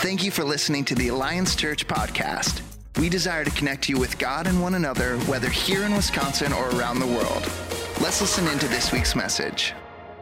Thank you for listening to the Alliance Church podcast. We desire to connect you with God and one another, whether here in Wisconsin or around the world. Let's listen into this week's message.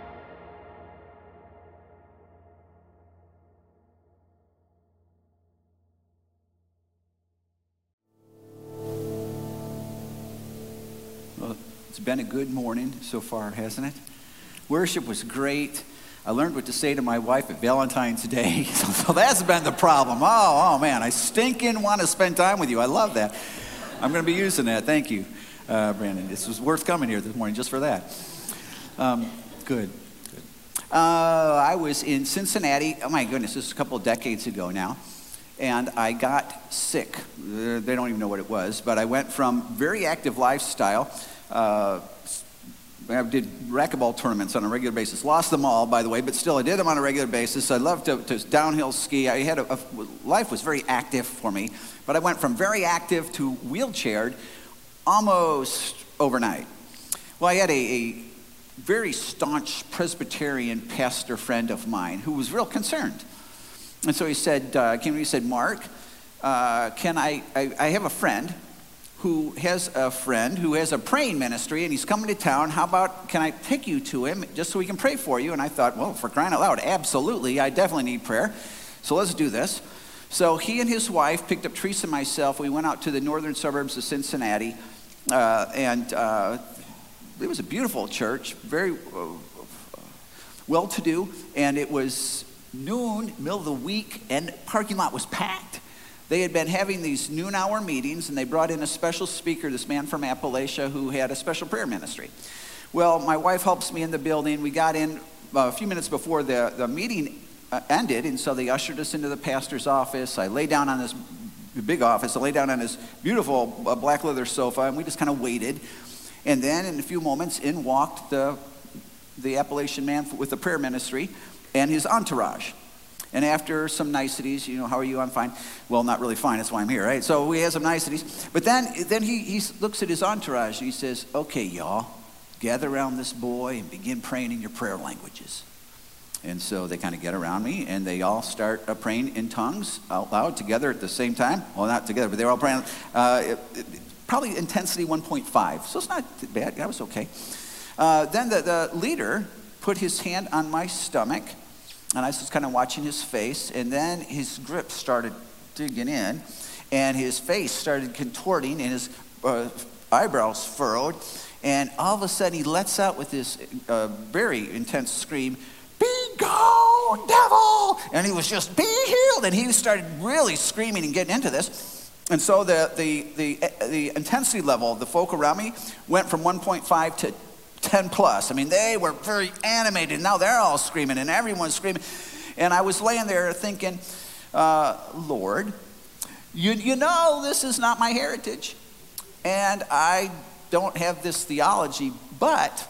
Well, it's been a good morning so far, hasn't it? Worship was great. I learned what to say to my wife at Valentine's Day, so that's been the problem. Oh man, I stinking want to spend time with you. I love that. I'm going to be using that. Thank you, Brandon. This was worth coming here this morning just for that. Good. I was in Cincinnati. Oh my goodness, this is a couple of decades ago now. And I got sick. They don't even know what it was, but I went from very active lifestyle. I did racquetball tournaments on a regular basis. Lost them all, by the way, but still I did them on a regular basis. I loved to downhill ski. I had life was very active for me, but I went from very active to wheelchaired almost overnight. Well, I had a very staunch Presbyterian pastor friend of mine who was real concerned. And so he said, Mark, I have a friend who has a praying ministry, and he's coming to town. How about, can I take you to him just so we can pray for you? And I thought, well, for crying out loud, absolutely, I definitely need prayer. So let's do this. So he and his wife picked up Teresa and myself. We went out to the northern suburbs of Cincinnati, and it was a beautiful church, very well-to-do, and it was noon, middle of the week, and parking lot was packed. They had been having these noon-hour meetings, and they brought in a special speaker, this man from Appalachia, who had a special prayer ministry. Well, my wife helps me in the building. We got in a few minutes before the meeting ended, and so they ushered us into the pastor's office. I lay down on this big office. I lay down on this beautiful black leather sofa, and we just kind of waited. And then in a few moments, in walked the Appalachian man with the prayer ministry and his entourage. And after some niceties, how are you? I'm fine. Well, not really fine. That's why I'm here, right? So we had some niceties. But then he looks at his entourage and he says, okay, y'all, gather around this boy and begin praying in your prayer languages. And so they kind of get around me and they all start praying in tongues out loud together at the same time. Well, not together, but they're all praying. Probably intensity 1.5. So it's not bad. That was okay. Then the leader put his hand on my stomach. And I was just kind of watching his face, and then his grip started digging in, and his face started contorting, and his eyebrows furrowed, and all of a sudden he lets out with this very intense scream, "Be gone, devil!" And he was just, "Be healed!" And he started really screaming and getting into this. And so the intensity level of the folk around me went from 1.5 to 10 plus. I mean, they were very animated. Now they're all screaming and everyone's screaming. And I was laying there thinking, Lord, you know this is not my heritage. And I don't have this theology, but,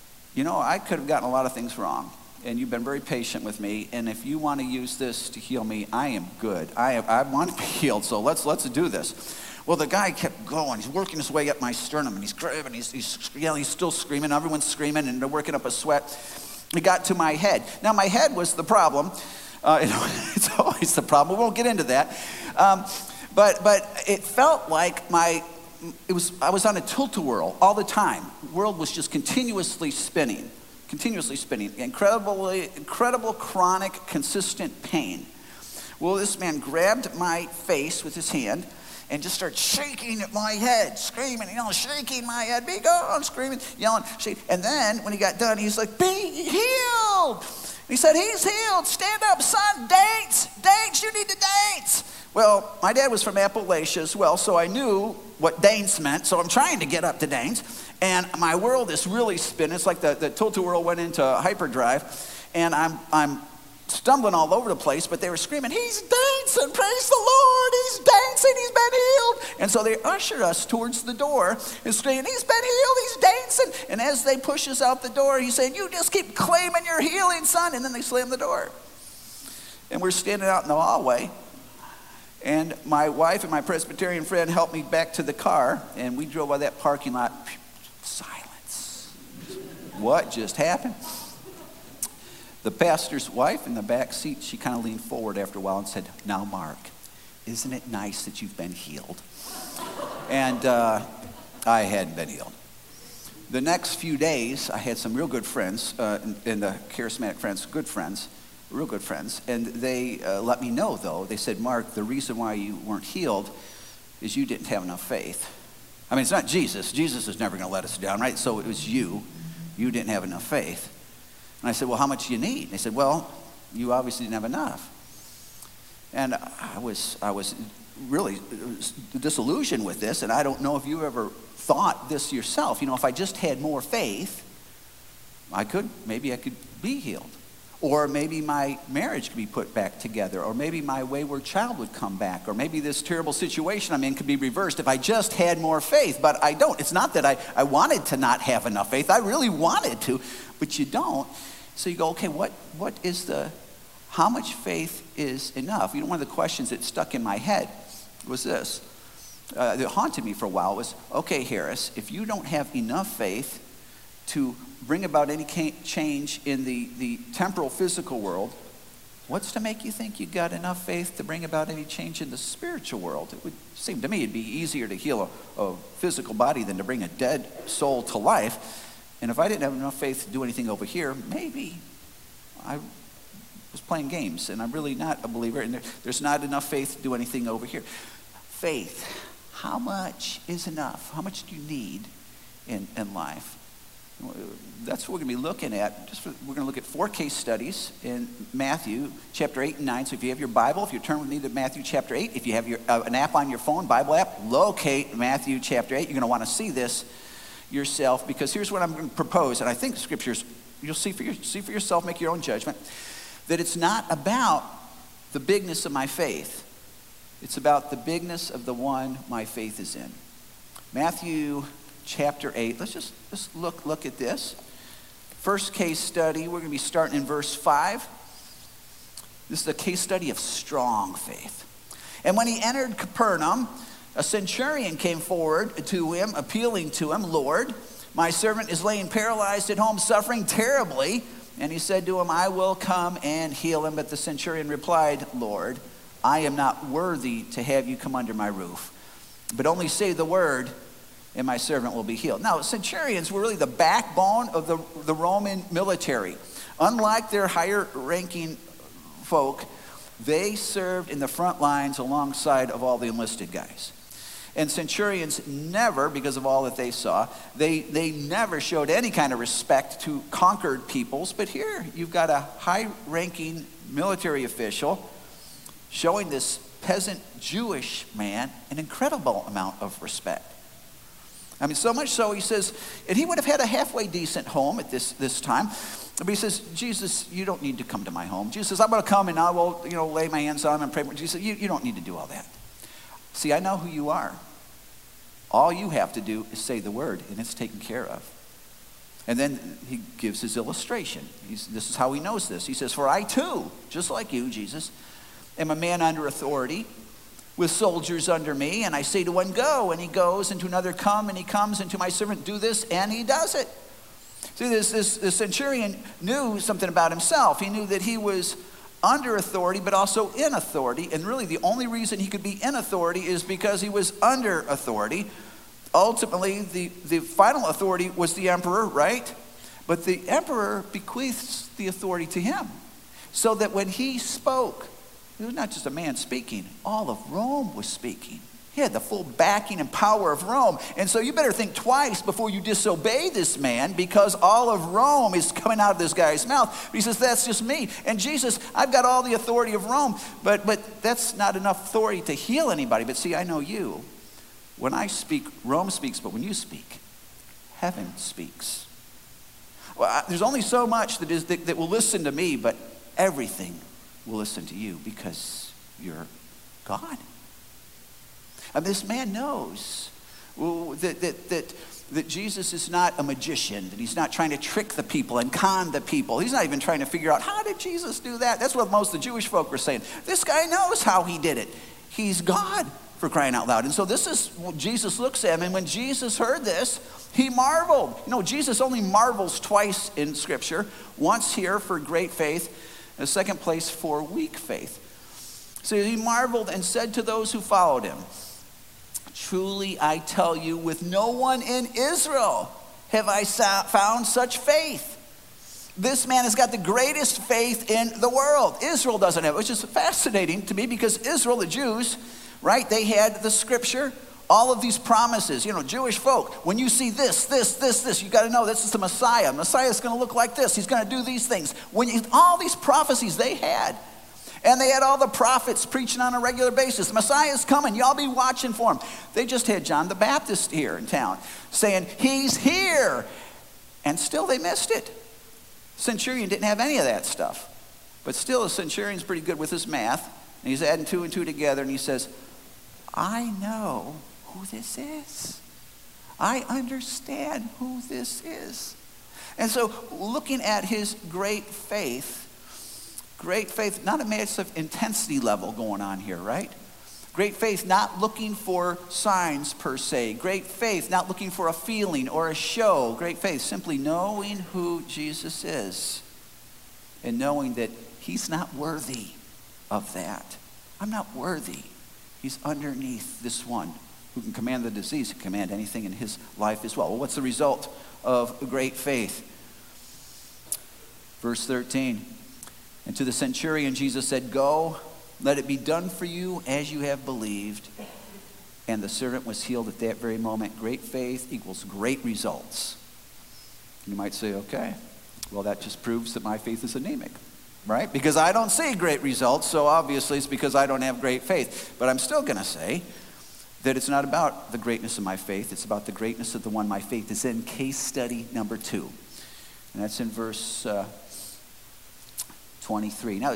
I could have gotten a lot of things wrong. And you've been very patient with me. And if you want to use this to heal me, I am good. I want to be healed, so let's do this. Well, the guy kept going. He's working his way up my sternum, and he's grabbing, he's yelling, he's still screaming. Everyone's screaming, and they're working up a sweat. He got to my head. Now, my head was the problem. It's always the problem. We won't get into that. But it felt like I was on a tilt-a-whirl all the time. The world was just continuously spinning. Incredible, chronic, consistent pain. Well, this man grabbed my face with his hand and just started shaking at my head, screaming, shaking my head, "Be gone," screaming, yelling, shaking. And then when he got done, he's like, "Be healed." He said, "He's healed. Stand up, son. Dance, you need to dance." Well, my dad was from Appalachia as well, so I knew what dance meant. So I'm trying to get up to dance. And my world is really spinning. It's like the tilt-a-whirl went into hyperdrive. And I'm stumbling all over the place, but they were screaming, "He's dancing, praise the Lord, he's dancing, he's been healed." And so they usher us towards the door and screaming, "He's been healed, he's dancing." And as they push us out the door, he's saying, "You just keep claiming your healing, son." And then they slam the door. And we're standing out in the hallway, and my wife and my Presbyterian friend helped me back to the car, and we drove by that parking lot. Silence. What just happened? The pastor's wife in the back seat, she kind of leaned forward after a while and said, "Now, Mark, isn't it nice that you've been healed?" And I hadn't been healed. The next few days, I had some real good friends, in the charismatic friends, good friends, real good friends, and they let me know, though. They said, "Mark, the reason why you weren't healed is you didn't have enough faith." I mean, it's not Jesus. Jesus is never going to let us down, right? So it was you. You didn't have enough faith. And I said, "Well, how much do you need?" And they said, "Well, you obviously didn't have enough." And I was really disillusioned with this, and I don't know if you ever thought this yourself. You know, if I just had more faith, maybe I could be healed. Or maybe my marriage could be put back together, or maybe my wayward child would come back, or maybe this terrible situation I'm in could be reversed if I just had more faith. But I don't. It's not that I wanted to not have enough faith. I really wanted to, but you don't. So you go, okay, how much faith is enough? You know, one of the questions that stuck in my head was this, that haunted me for a while was, okay, Harris, if you don't have enough faith to bring about any change in the temporal physical world, what's to make you think you got enough faith to bring about any change in the spiritual world? It would seem to me it'd be easier to heal a physical body than to bring a dead soul to life. And if I didn't have enough faith to do anything over here, maybe I was playing games and I'm really not a believer, and there's not enough faith to do anything over here. Faith, how much is enough? How much do you need in life? That's what we're going to be looking at. We're going to look at 4 case studies in Matthew chapter 8 and 9. So if you have your Bible, if you turn with me to Matthew chapter 8, if you have an app on your phone, Bible app, locate Matthew chapter 8. You're going to want to see this yourself, because here's what I'm going to propose, and I think the scriptures, you'll see for yourself, make your own judgment, that it's not about the bigness of my faith. It's about the bigness of the one my faith is in. Matthew chapter 8. Let's look at this. First case study, we're going to be starting in verse 5. This is a case study of strong faith. And when he entered Capernaum, a centurion came forward to him, appealing to him, "Lord, my servant is laying paralyzed at home, suffering terribly." And he said to him, "I will come and heal him." But the centurion replied, "Lord, I am not worthy to have you come under my roof, but only say the word, and my servant will be healed." Now, centurions were really the backbone of the Roman military. Unlike their higher-ranking folk, they served in the front lines alongside of all the enlisted guys. And centurions never, because of all that they saw, they never showed any kind of respect to conquered peoples. But here, you've got a high-ranking military official showing this peasant Jewish man an incredible amount of respect. I mean, so much so, he says, and he would have had a halfway decent home at this time. But he says, "Jesus, you don't need to come to my home." Jesus says, "I'm going to come and I will, lay my hands on him and pray." Jesus says, you don't need to do all that. See, I know who you are. All you have to do is say the word, and it's taken care of. And then he gives his illustration. This is how he knows this. He says, "For I too, just like you, Jesus, am a man under authority, with soldiers under me, and I say to one, 'Go,' and he goes, and to another, 'Come,' and he comes, and to my servant, 'Do this,' and he does it." See, this centurion knew something about himself. He knew that he was under authority, but also in authority, and really the only reason he could be in authority is because he was under authority. Ultimately, the final authority was the emperor, right? But the emperor bequeaths the authority to him, so that when he spoke, it was not just a man speaking, all of Rome was speaking. He had the full backing and power of Rome. And so you better think twice before you disobey this man, because all of Rome is coming out of this guy's mouth. But he says, "That's just me. And Jesus, I've got all the authority of Rome, but that's not enough authority to heal anybody. But see, I know you. When I speak, Rome speaks, but when you speak, heaven speaks." Well, there's only so much that will listen to me, but everything will listen to you because you're God. And this man knows that Jesus is not a magician, that he's not trying to trick the people and con the people. He's not even trying to figure out, how did Jesus do that? That's what most of the Jewish folk were saying. This guy knows how he did it. He's God. for crying out loud. And so this is what Jesus looks at him, and when Jesus heard this, he marveled. You know, Jesus only marvels twice in Scripture, once here for great faith, and a second place for weak faith. So he marveled and said to those who followed him, truly I tell you, with no one in Israel have I found such faith. This man has got the greatest faith in the world. Israel doesn't have it, which is fascinating to me because Israel, the Jews, right, they had the Scripture, all of these promises. You know, Jewish folk, when you see this, you got to know this is the Messiah. Messiah is going to look like this. He's going to do these things. All these prophecies they had. And they had all the prophets preaching on a regular basis. The Messiah is coming. Y'all be watching for him. They just had John the Baptist here in town saying, he's here. And still they missed it. Centurion didn't have any of that stuff. But still, the centurion's pretty good with his math. And he's adding 2 and 2 together. And he says, I know who this is. I understand who this is. And so looking at his great faith, not a massive intensity level going on here, right? Great faith, not looking for signs per se. Great faith, not looking for a feeling or a show. Great faith, simply knowing who Jesus is and knowing that he's not worthy of that. I'm not worthy. He's underneath this one who can command the disease, can command anything in his life as well. Well, what's the result of great faith? Verse 13. And to the centurion, Jesus said, go, let it be done for you as you have believed. And the servant was healed at that very moment. Great faith equals great results. You might say, okay, well, that just proves that my faith is anemic, right? Because I don't see great results, so obviously it's because I don't have great faith. But I'm still going to say that it's not about the greatness of my faith. It's about the greatness of the one my faith is in. Case study number 2. And that's in verse 23. Now,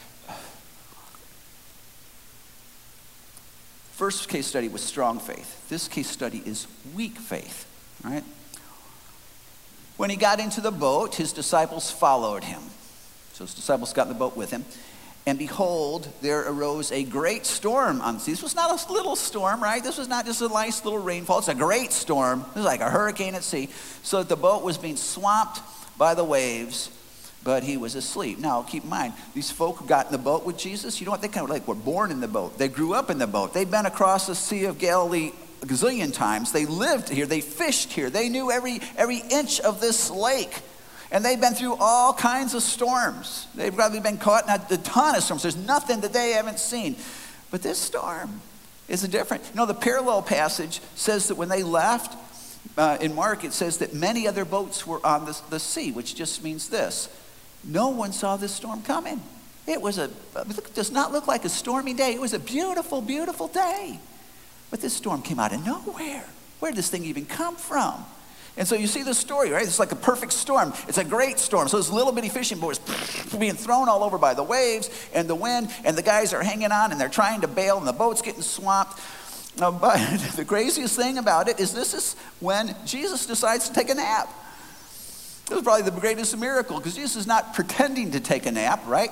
first case study was strong faith. This case study is weak faith, right? When he got into the boat, his disciples followed him. So his disciples got in the boat with him. And behold, there arose a great storm on the sea. This was not a little storm, right? This was not just a nice little rainfall. It's a great storm. It was like a hurricane at sea. So that the boat was being swamped by the waves, but he was asleep. Now, keep in mind, these folk who got in the boat with Jesus, you know what? They kind of like were born in the boat. They grew up in the boat. They'd been across the Sea of Galilee a gazillion times. They lived here. They fished here. They knew every inch of this lake. And they've been through all kinds of storms. They've probably been caught in a ton of storms. There's nothing that they haven't seen. But this storm is different. You know, the parallel passage says that when they left, in Mark, it says that many other boats were on the sea, which just means this. No one saw this storm coming. It does not look like a stormy day. It was a beautiful, beautiful day. But this storm came out of nowhere. Where did this thing even come from? And so you see the story, right? It's like a perfect storm. It's a great storm. So this little bitty fishing boat is being thrown all over by the waves and the wind, and the guys are hanging on, and they're trying to bail, and the boat's getting swamped. But the craziest thing about it is this is when Jesus decides to take a nap. This is probably the greatest miracle, because Jesus is not pretending to take a nap, right?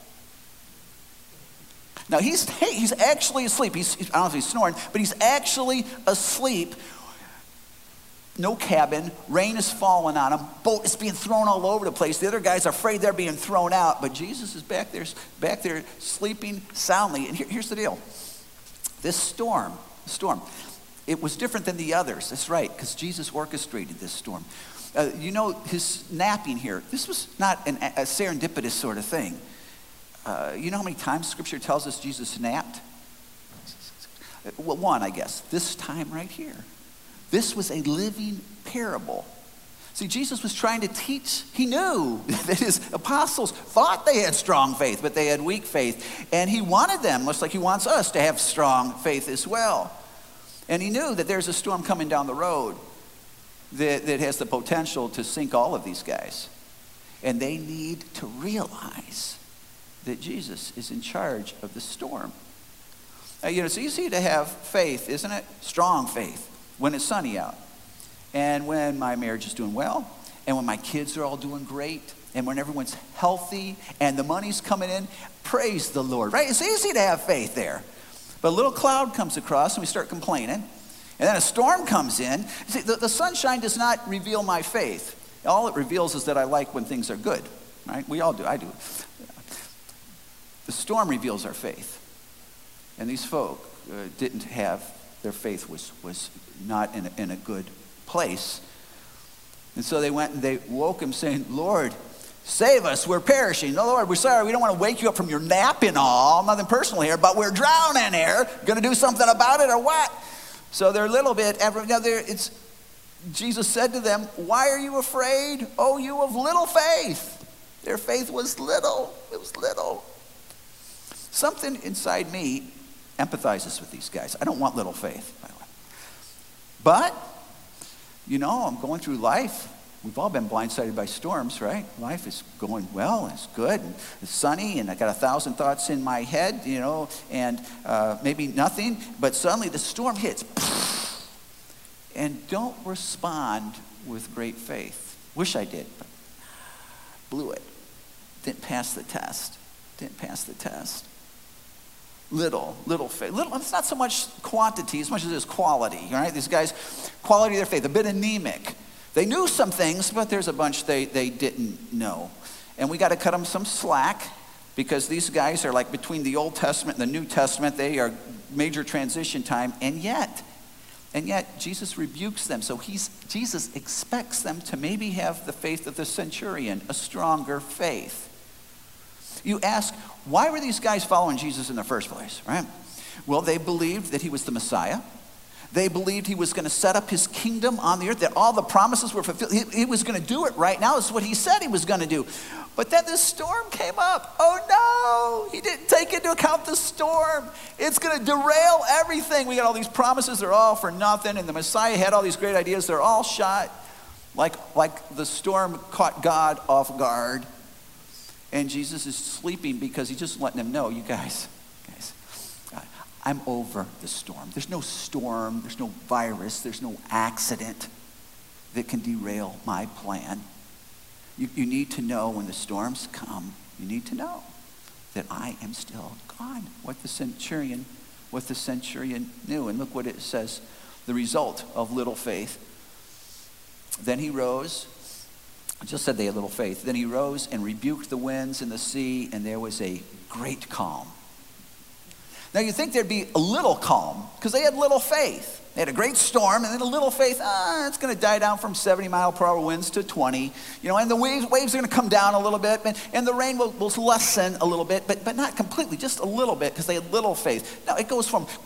Now, he's actually asleep. I don't know if he's snoring, but he's actually asleep. No cabin, rain is falling on him, boat is being thrown all over the place. The other guys are afraid they're being thrown out, but Jesus is back there sleeping soundly. And here's the deal. This storm, it was different than the others. That's right, because Jesus orchestrated this storm. You know, his napping here, this was not a serendipitous sort of thing. You know how many times Scripture tells us Jesus napped? Well, one, I guess. This time right here. This was a living parable. See, Jesus was trying to teach. He knew that his apostles thought they had strong faith, but they had weak faith. And he wanted them, much like he wants us, to have strong faith as well. And he knew that there's a storm coming down the road that has the potential to sink all of these guys. And they need to realize that Jesus is in charge of the storm. You know, it's easy to have faith, isn't it? Strong faith. When it's sunny out, and when my marriage is doing well, and when my kids are all doing great, and when everyone's healthy, and the money's coming in, praise the Lord, right? It's easy to have faith there. But a little cloud comes across and we start complaining. And then a storm comes in. See, the sunshine does not reveal my faith. All it reveals is that I like when things are good, right? We all do, I do. The storm reveals our faith. And these folk didn't have, their faith was not in a good place. And so they went and they woke him saying, Lord, save us, we're perishing. No, Lord, we're sorry, we don't want to wake you up from your nap and all, nothing personal here, but we're drowning here. Gonna do something about it or what? So they're a little bit, Jesus said to them, why are you afraid, oh, you of little faith? Their faith was little, it was little. Something inside me empathizes with these guys. I don't want little faith, by the way. But, I'm going through life. We've all been blindsided by storms, right? Life is going well, it's good, and it's sunny, and I got 1,000 thoughts in my head, and maybe nothing, but suddenly the storm hits. And don't respond with great faith. Wish I did, but blew it. Didn't pass the test. Little faith. It's not so much quantity as much as it is quality, right? These guys, quality of their faith, a bit anemic. They knew some things, but there's a bunch they didn't know. And we got to cut them some slack because these guys are like between the Old Testament and the New Testament. They are major transition time. And yet Jesus rebukes them. So Jesus expects them to maybe have the faith of the centurion, a stronger faith. You ask, why were these guys following Jesus in the first place, right? Well, they believed that he was the Messiah. They believed he was going to set up his kingdom on the earth, that all the promises were fulfilled. He was going to do it right now. This is what he said he was going to do. But then this storm came up. Oh no, he didn't take into account the storm. It's going to derail everything. We got all these promises, they're all for nothing. And the Messiah had all these great ideas, they're all shot. Like the storm caught God off guard. And Jesus is sleeping because he's just letting them know, you guys, I'm over the storm. There's no storm, there's no virus, there's no accident that can derail my plan. You need to know when the storms come, you need to know that I am still God. What the centurion knew. And look what it says, the result of little faith. Then he rose. I just said they had little faith. Then he rose and rebuked the winds and the sea, and there was a great calm. Now you think there'd be a little calm because they had little faith. They had a great storm and then a little faith. It's going to die down from 70 mile per hour winds to 20. And the waves are going to come down a little bit, and the rain will lessen a little bit, but not completely, just a little bit because they had little faith. Now it goes from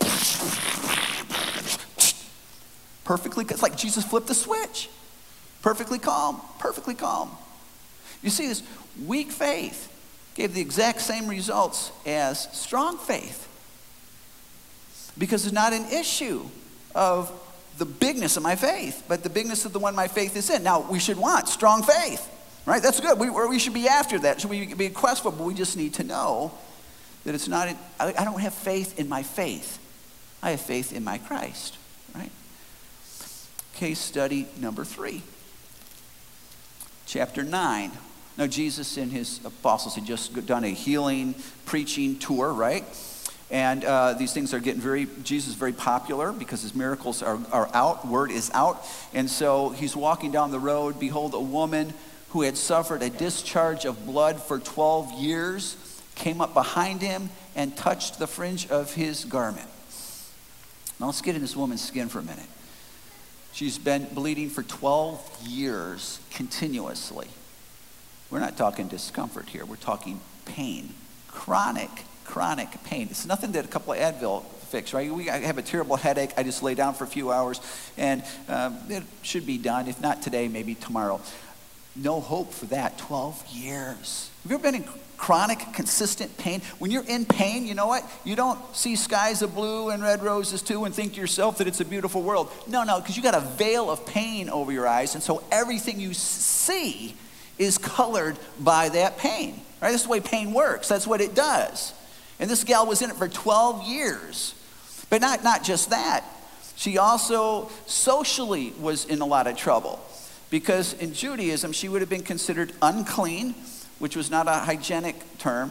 perfectly, it's like Jesus flipped the switch. Perfectly calm. You see, this weak faith gave the exact same results as strong faith. Because it's not an issue of the bigness of my faith, but the bigness of the one my faith is in. Now, we should want strong faith, right? That's good. We should be after that. Should we be a quest for it? But we just need to know that it's not, I don't have faith in my faith. I have faith in my Christ, right? Case study number 3. Chapter 9. Now, Jesus and his apostles had just done a healing, preaching tour, right? And these things are getting Jesus is very popular because his miracles are out, word is out. And so he's walking down the road. Behold, a woman who had suffered a discharge of blood for 12 years came up behind him and touched the fringe of his garment. Now let's get in this woman's skin for a minute. She's been bleeding for 12 years continuously. We're not talking discomfort here. We're talking pain, chronic pain. It's nothing that a couple of Advil fix, right? I have a terrible headache. I just lay down for a few hours, and it should be done. If not today, maybe tomorrow. No hope for that. 12 years. Have you ever been in chronic, consistent pain? When you're in pain, you know what? You don't see skies of blue and red roses too and think to yourself that it's a beautiful world. No, because you got a veil of pain over your eyes, and so everything you see is colored by that pain, right? That's the way pain works. That's what it does. And this gal was in it for 12 years. But not just that. She also socially was in a lot of trouble. Because in Judaism, she would have been considered unclean, which was not a hygienic term.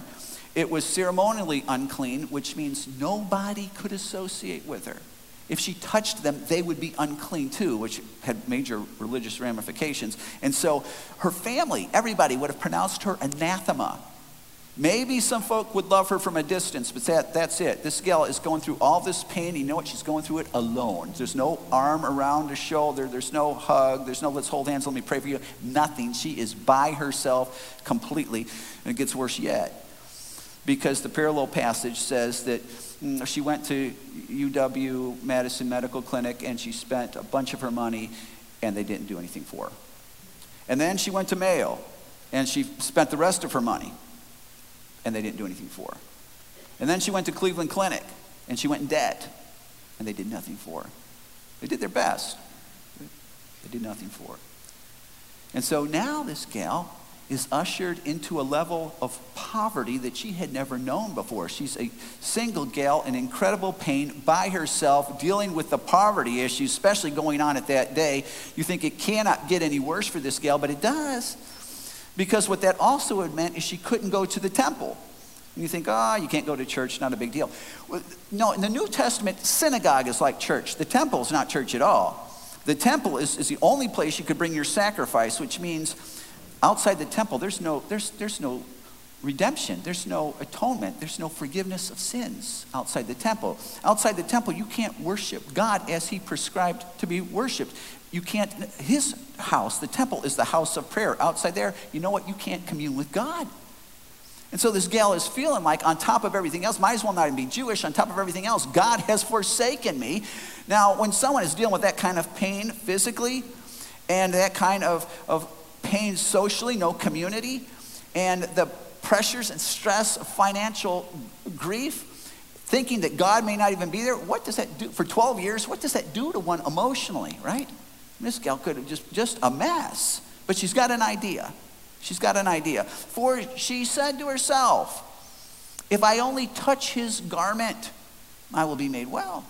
It was ceremonially unclean, which means nobody could associate with her. If she touched them, they would be unclean too, which had major religious ramifications. And so her family, everybody would have pronounced her anathema. Maybe some folk would love her from a distance, but that's it. This gal is going through all this pain. You know what? She's going through it alone. There's no arm around her shoulder. There's no hug. There's no let's hold hands, let me pray for you. Nothing. She is by herself completely. And it gets worse yet, because the parallel passage says that she went to UW-Madison Medical Clinic and she spent a bunch of her money and they didn't do anything for her. And then she went to Mayo and she spent the rest of her money and they didn't do anything for her. And then she went to Cleveland Clinic and she went in debt and they did nothing for her. They did their best. They did nothing for her. And so now this gal is ushered into a level of poverty that she had never known before. She's a single gal in incredible pain by herself, dealing with the poverty issues, especially going on at that day. You think it cannot get any worse for this gal, but it does. Because what that also had meant is she couldn't go to the temple. And you think, you can't go to church, not a big deal. Well, no, in the New Testament, synagogue is like church. The temple is not church at all. The temple is the only place you could bring your sacrifice, which means outside the temple, there's no redemption. There's no atonement. There's no forgiveness of sins outside the temple. Outside the temple, you can't worship God as he prescribed to be worshiped. You can't, his house, the temple, is the house of prayer. Outside there, you know what? You can't commune with God. And so this gal is feeling like, on top of everything else, might as well not even be Jewish, on top of everything else, God has forsaken me. Now, when someone is dealing with that kind of pain physically and that kind of pain socially, no community, and the pressures and stress of financial grief, thinking that God may not even be there, what does that do? For 12 years, what does that do to one emotionally, right? This gal could have just a mess, but she's got an idea. She's got an idea. For she said to herself, if I only touch his garment, I will be made well.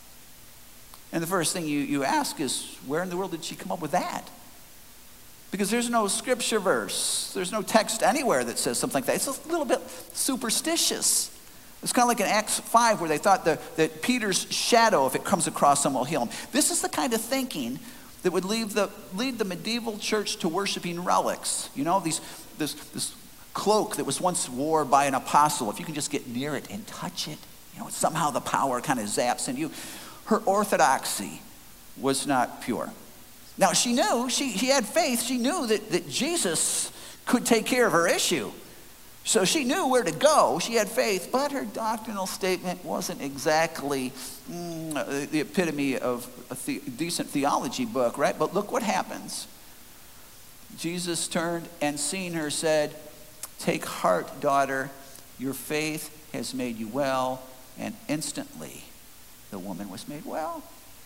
And the first thing you ask is, where in the world did she come up with that? Because there's no scripture verse. There's no text anywhere that says something like that. It's a little bit superstitious. It's kind of like in Acts 5 where they thought that Peter's shadow, if it comes across someone, will heal him. This is the kind of thinking that would lead the medieval church to worshiping relics. You know, this cloak that was once worn by an apostle. If you can just get near it and touch it, you know, somehow the power kind of zaps into you. Her orthodoxy was not pure. Now, she knew, she had faith. She knew that Jesus could take care of her issue. So she knew where to go. She had faith, but her doctrinal statement wasn't exactly the epitome of a decent theology book, right? But look what happens. Jesus turned and seeing her said, take heart, daughter, your faith has made you well. And instantly, the woman was made well.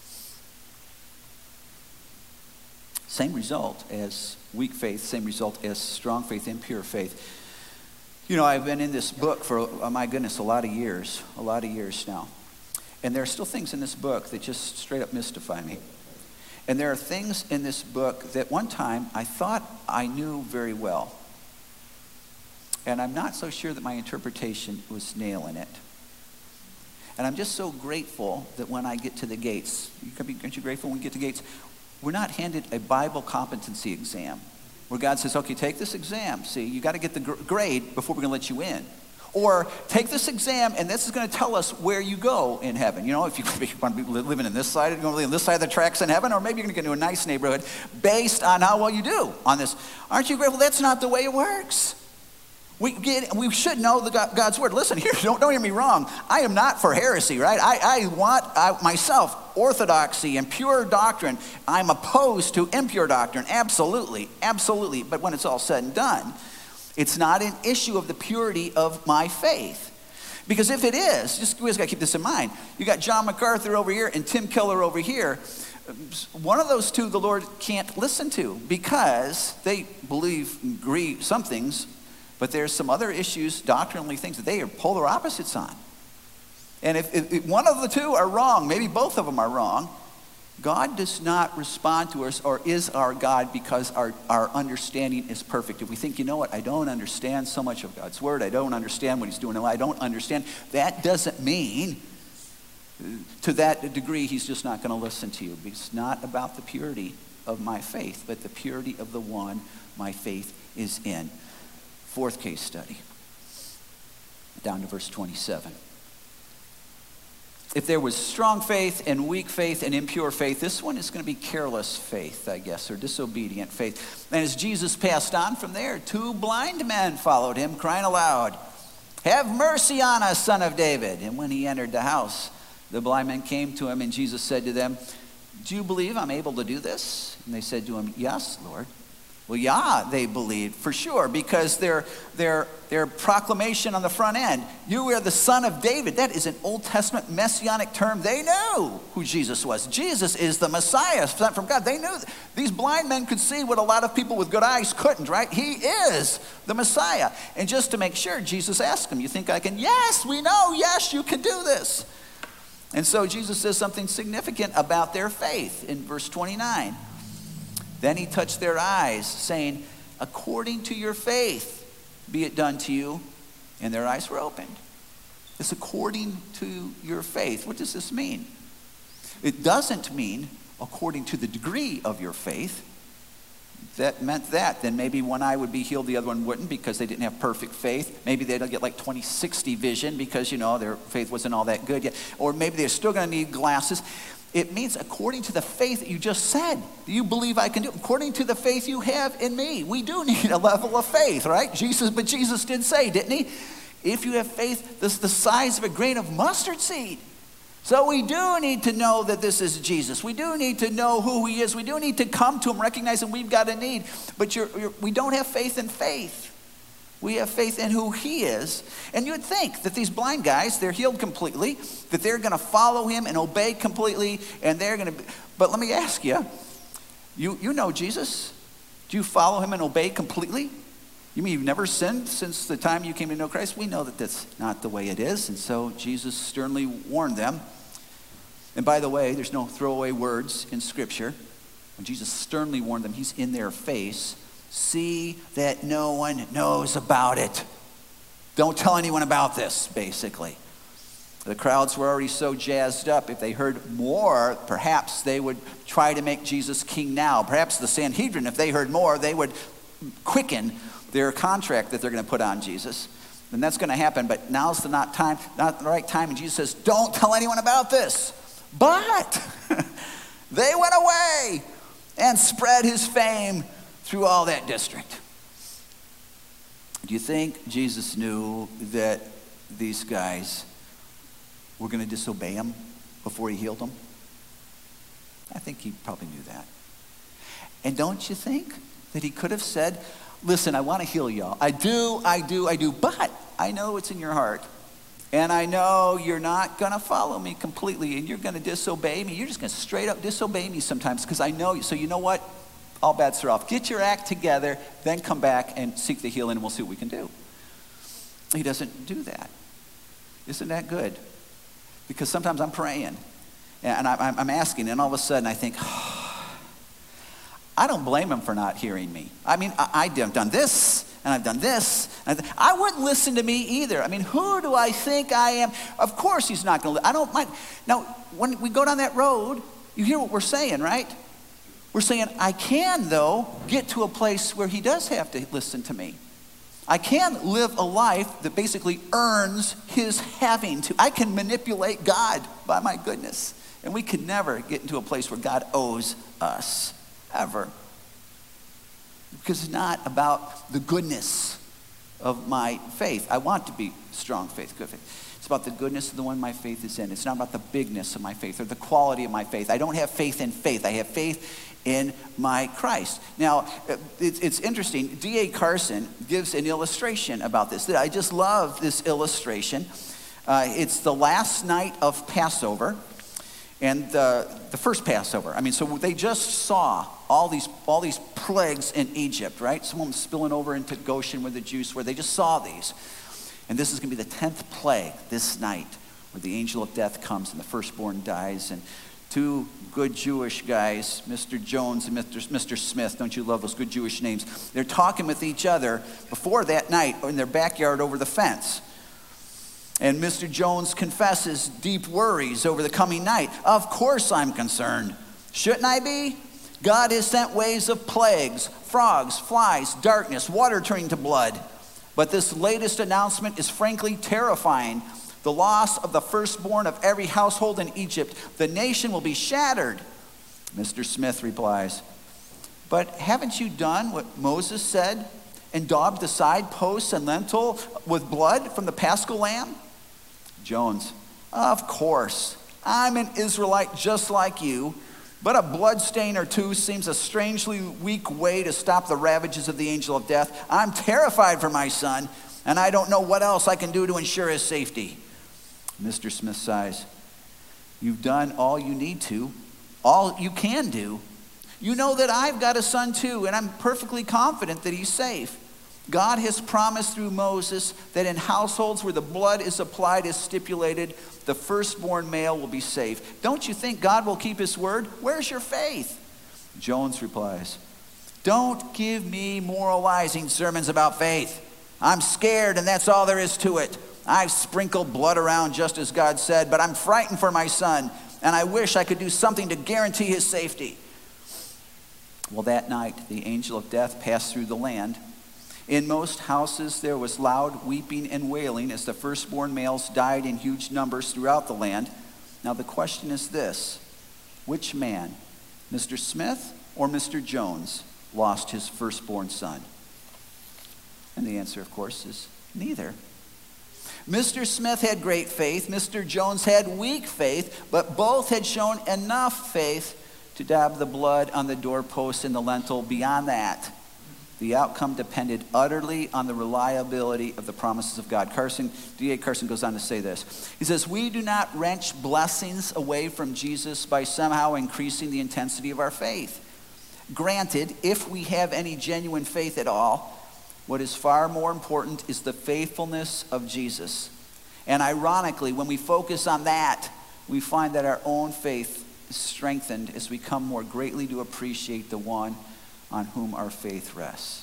Same result as weak faith, same result as strong faith, impure faith. You know, I've been in this book for, oh my goodness, a lot of years now. And there are still things in this book that just straight up mystify me. And there are things in this book that one time I thought I knew very well. And I'm not so sure that my interpretation was nailing it. And I'm just so grateful that when I get to the gates, aren't you grateful when we get to gates? We're not handed a Bible competency exam where God says, okay, take this exam. See, you got to get the grade before we're going to let you in. Or take this exam, and this is going to tell us where you go in heaven. You know, if you want to be living in this side, you're going to live on this side of the tracks in heaven, or maybe you're going to get into a nice neighborhood based on how well you do on this. Aren't you grateful? That's not the way it works. We should know God's word. Listen, here, don't hear me wrong. I am not for heresy, right? I want myself orthodoxy and pure doctrine. I'm opposed to impure doctrine, absolutely. But when it's all said and done, it's not an issue of the purity of my faith. Because if it is, we just got to keep this in mind. You got John MacArthur over here and Tim Keller over here. One of those two the Lord can't listen to because they agree some things, but there's some other issues, doctrinally things that they are polar opposites on. And if one of the two are wrong, maybe both of them are wrong, God does not respond to us or is our God because our understanding is perfect. If we think, you know what, I don't understand so much of God's word, I don't understand what he's doing, I don't understand, that doesn't mean to that degree he's just not going to listen to you. It's not about the purity of my faith, but the purity of the one my faith is in. Fourth case study, down to verse 27. If there was strong faith and weak faith and impure faith, this one is going to be careless faith, I guess, or disobedient faith. And as Jesus passed on from there, 2 blind men followed him, crying aloud, "Have mercy on us, Son of David." And when he entered the house, the blind men came to him, and Jesus said to them, "Do you believe I'm able to do this?" And they said to him, "Yes, Lord." Well, yeah, they believed, for sure, because their proclamation on the front end, "You are the Son of David," that is an Old Testament messianic term. They knew who Jesus was. Jesus is the Messiah sent from God. They knew. These blind men could see what a lot of people with good eyes couldn't, right? He is the Messiah. And just to make sure, Jesus asked them, "You think I can?" "Yes, we know. Yes, you can do this." And so Jesus says something significant about their faith in verse 29. Then he touched their eyes, saying, "According to your faith, be it done to you." And their eyes were opened. It's according to your faith. What does this mean? It doesn't mean according to the degree of your faith. That meant that. Then maybe one eye would be healed, the other one wouldn't, because they didn't have perfect faith. Maybe they'd get like 20/60 vision because, their faith wasn't all that good yet. Or maybe they're still going to need glasses. It means according to the faith that you just said. Do you believe I can do it? According to the faith you have in me. We do need a level of faith, right? But Jesus did say, didn't he? If you have faith that's the size of a grain of mustard seed. So we do need to know that this is Jesus. We do need to know who he is. We do need to come to him, recognizing we've got a need. But we don't have faith in faith. We have faith in who he is. And you would think that these blind guys, they're healed completely, that they're going to follow him and obey completely, and they're going to... But let me ask you, you know Jesus. Do you follow him and obey completely? You mean you've never sinned since the time you came to know Christ? We know that that's not the way it is, and so Jesus sternly warned them. And by the way, there's no throwaway words in Scripture. When Jesus sternly warned them, he's in their face. See that no one knows about it. Don't tell anyone about this, basically. The crowds were already so jazzed up. If they heard more, perhaps they would try to make Jesus king now. Perhaps the Sanhedrin, if they heard more, they would quicken their contract that they're going to put on Jesus. And that's going to happen, but now's not the right time. And Jesus says, don't tell anyone about this. But they went away and spread his fame through all that district. Do you think Jesus knew that these guys were going to disobey him before he healed them? I think he probably knew that. And don't you think that he could have said, listen, I want to heal y'all. I do, but I know it's in your heart. And I know you're not going to follow me completely, and you're going to disobey me. You're just going to straight up disobey me sometimes because I know you. So you know what? All bets are off. Get your act together, then come back and seek the healing, and we'll see what we can do. He doesn't do that. Isn't that good? Because sometimes I'm praying, and I'm asking, and all of a sudden I think, I don't blame him for not hearing me. I mean, I've done this, and I've done this. And I wouldn't listen to me either. I mean, who do I think I am? Of course he's not going to. I don't mind. Now, when we go down that road, you hear what we're saying, right? We're saying, I can, though, get to a place where he does have to listen to me. I can live a life that basically earns his having to. I can manipulate God by my goodness. And we could never get into a place where God owes us, ever. Because it's not about the goodness of my faith. I want to be strong faith, good faith. It's about the goodness of the one my faith is in. It's not about the bigness of my faith or the quality of my faith. I don't have faith in faith. I have faith in my Christ. Now, it's interesting. D.A. Carson gives an illustration about this. I just love this illustration. It's the last night of Passover and the first Passover. I mean, so they just saw all these plagues in Egypt, right? Some of them spilling over into Goshen where the Jews were. They just saw these. And this is going to be the 10th plague this night where the angel of death comes and the firstborn dies and Two good Jewish guys, Mr. Jones and Mr. Smith. Don't you love those good Jewish names? They're talking with each other before that night in their backyard over the fence. And Mr. Jones confesses deep worries over the coming night. Of course I'm concerned. Shouldn't I be? God has sent waves of plagues, frogs, flies, darkness, water turning to blood. But this latest announcement is frankly terrifying. The loss of the firstborn of every household in Egypt. The nation will be shattered. Mr. Smith replies, but haven't you done what Moses said and daubed the side posts and lintel with blood from the Paschal lamb? Jones, of course. I'm an Israelite just like you, but a blood stain or two seems a strangely weak way to stop the ravages of the angel of death. I'm terrified for my son, and I don't know what else I can do to ensure his safety. Mr. Smith sighs. You've done all you need to, all you can do. You know that I've got a son too, and I'm perfectly confident that he's safe. God has promised through Moses that in households where the blood is applied as stipulated, the firstborn male will be safe. Don't you think God will keep his word? Where's your faith? Jones replies, don't give me moralizing sermons about faith. I'm scared, and that's all there is to it. I've sprinkled blood around just as God said, but I'm frightened for my son, and I wish I could do something to guarantee his safety. Well, that night, the angel of death passed through the land. In most houses, there was loud weeping and wailing as the firstborn males died in huge numbers throughout the land. Now, the question is this: which man, Mr. Smith or Mr. Jones, lost his firstborn son? And the answer, of course, is neither. Mr. Smith had great faith. Mr. Jones had weak faith, but both had shown enough faith to dab the blood on the doorpost and the lintel. Beyond that, the outcome depended utterly on the reliability of the promises of God. D.A. Carson goes on to say this. He says, we do not wrench blessings away from Jesus by somehow increasing the intensity of our faith. Granted, if we have any genuine faith at all, what is far more important is the faithfulness of Jesus. And ironically, when we focus on that, we find that our own faith is strengthened as we come more greatly to appreciate the one on whom our faith rests.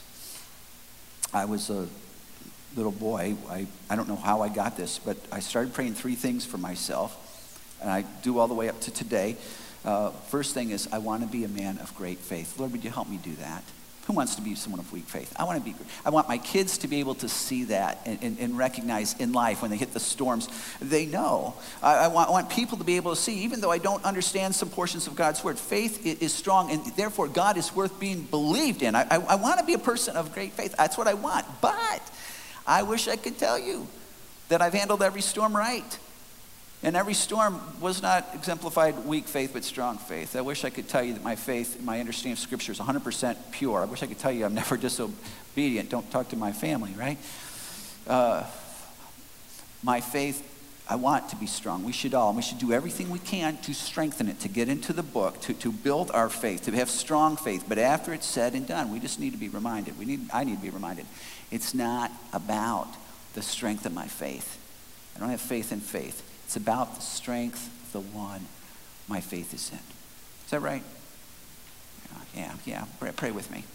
I was a little boy. I don't know how I got this, but I started praying 3 things for myself, and I do all the way up to today. First thing is, I want to be a man of great faith. Lord, would you help me do that? Who wants to be someone of weak faith? I want my kids to be able to see that and recognize in life when they hit the storms, they know. I want people to be able to see, even though I don't understand some portions of God's word, faith is strong, and therefore God is worth being believed in. I want to be a person of great faith. That's what I want. But I wish I could tell you that I've handled every storm right. And every storm was not exemplified weak faith, but strong faith. I wish I could tell you that my faith, my understanding of Scripture is 100% pure. I wish I could tell you I'm never disobedient. Don't talk to my family, right? My faith, I want it to be strong. We should do everything we can to strengthen it, to get into the book, to build our faith, to have strong faith. But after it's said and done, we just need to be reminded. I need to be reminded. It's not about the strength of my faith. I don't have faith in faith. It's about the strength of the one my faith is in. Is that right? Yeah. Pray with me.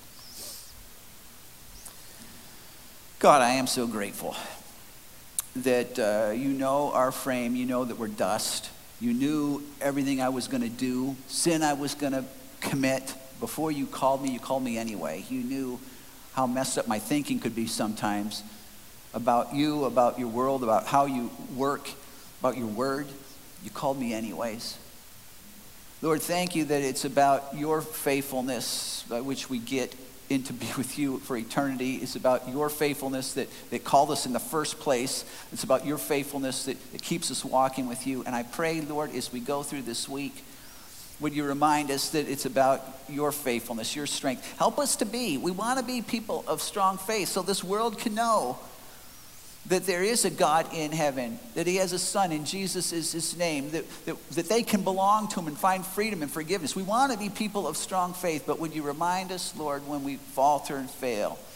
God, I am so grateful that you know our frame. You know that we're dust. You knew everything I was going to do, sin I was going to commit. Before you called me anyway. You knew how messed up my thinking could be sometimes about you, about your world, about how you work, about your word. You called me anyways. Lord, thank you that it's about your faithfulness by which we get in to be with you for eternity. It's about your faithfulness that called us in the first place. It's about your faithfulness that keeps us walking with you. And I pray, Lord, as we go through this week, would you remind us that it's about your faithfulness, your strength. Help us to be. We want to be people of strong faith so this world can know that there is a God in heaven, that he has a son and Jesus is his name, that they can belong to him and find freedom and forgiveness. We want to be people of strong faith, but would you remind us, Lord, when we falter and fail,